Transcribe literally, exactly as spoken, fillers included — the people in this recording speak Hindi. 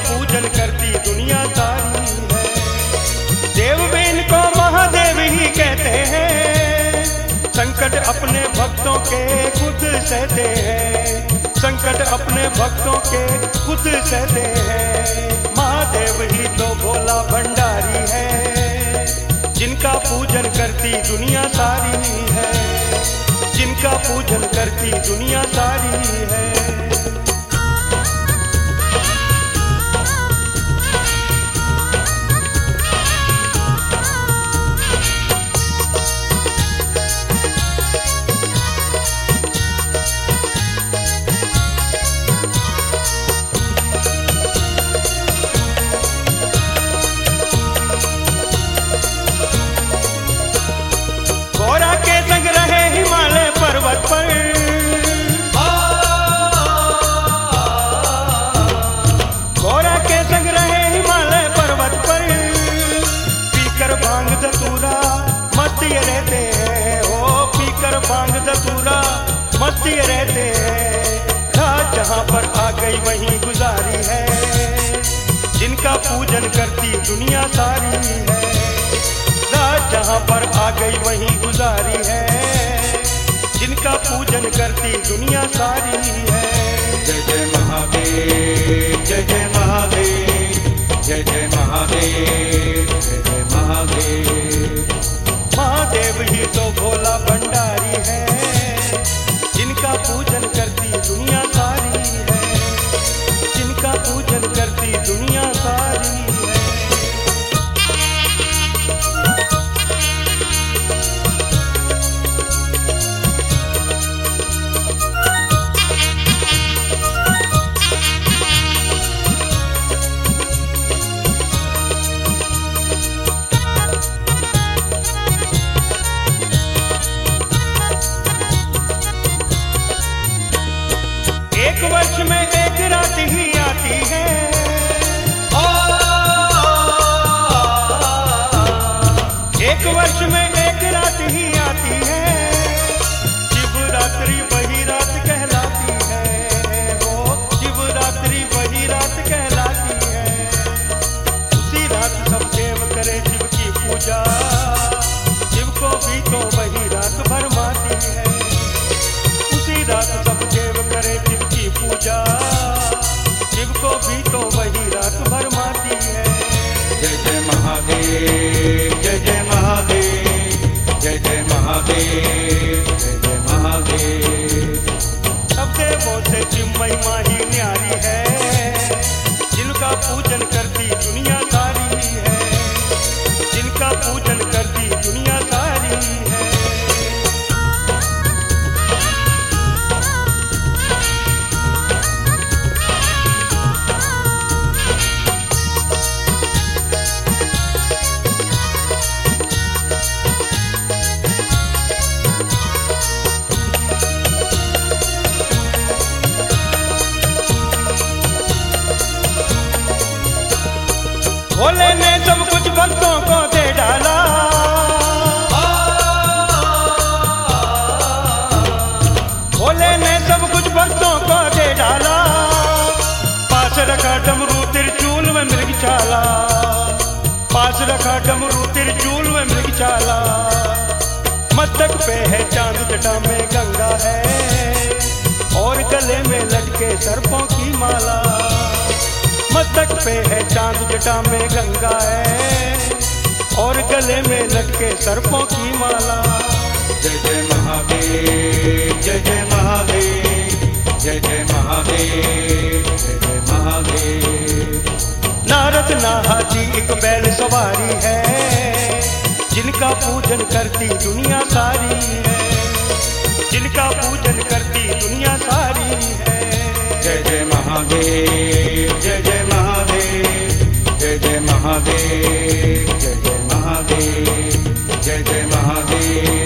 पूजन करती दुनिया सारी है। देव भी इनको महादेव ही कहते हैं, संकट अपने भक्तों के खुद सहते हैं, संकट अपने भक्तों के खुद सहते हैं। महादेव ही तो भोला भंडारी है, जिनका पूजन करती दुनिया सारी है, जिनका पूजन करती दुनिया सारी है। गौरा के संग रहे हिमालय पर्वत पर, गौरा के संग रहे हिमालय पर्वत पर, पीकर भांग धतूरा मस्त ये रहते हैं, ओ पीकर भांग धतूरा मस्त ये रहते हैं। रात जहाँ पर आ गई वहीं गुजारी है, जिनका पूजन करती दुनिया सारी है। रात जहाँ पर आ गई वहीं गुजारी है, जिनका पूजन करती दुनिया सारी है। जय जय महादेव, जय जय महादेव, जय जय महादेव, जय जय महादेव। महादेव ही तो भोला भंडारी है, जिनका पूजन करती दुनिया सारी है, जिनका पूजन करती दुनिया सारी है। एक वर्ष में एक रात ही आती है, एक वर्ष में एक रात ही आती है, शिवरात्रि वही रात कहलाती है, वो शिवरात्रि वही रात कहलाती है। उसी रात सब देव करे शिव की पूजा, शिव को भी तो वही रात भरमाती है। उसी रात सब देव करे शिव की पूजा, शिव को भी तो वही रात भरमाती है। जय जय महादेव, जय जय महादेव, जय जय महादेव, जय जय महादेव। सब देवों से शिव महिमा ही न्यारी है, जिनका पूजन करती दुनिया सारी है, जिनका पूजन करती दुनिया सारी है। भोले ने सब कुछ भक्तों को दे डाला, भोले ने सब कुछ भक्तों को दे डाला। पास रखा डमरू त्रिशूल में मृग छाला, पास रखा डमरू त्रिशूल में मृग छाला। मस्तक पे है चांद जटा में गंगा है, और गले में लटके सर्पों की माला। मस्तक पे है चांद जटा में गंगा है, और गले में लटके सर्पों की माला। जय जय महादेव, जय जय महादेव, जय जय महादेव, जय जय महादेव। नारद नाहाजी एक बैल सवारी है, जिनका पूजन करती दुनिया सारी है, जिनका पूजन करती दुनिया सारी है। जय जय महादेव, जय जय महादेव, जय जय महादेव, जय जय महादेव, जय जय महादेव।